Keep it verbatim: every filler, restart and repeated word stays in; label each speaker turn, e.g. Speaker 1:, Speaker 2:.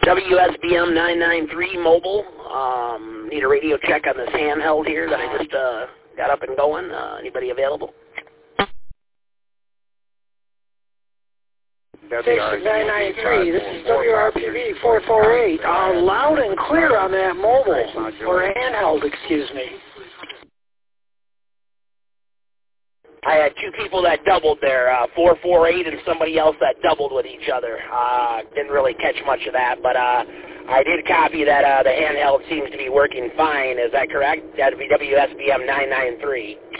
Speaker 1: W S B M nine nine three mobile. Um, need a radio check on this handheld here that I just uh, got up and going. Uh, anybody available?
Speaker 2: Station nine nine three, this is W R P V four four eight. Uh, loud and clear on that mobile, or handheld, excuse me.
Speaker 1: I had two people that doubled there, uh, four four eight and somebody else that doubled with each other. Uh, didn't really catch much of that, but uh, I did copy that uh, the handheld seems to be working fine. Is that correct? That would be W S B M nine nine three.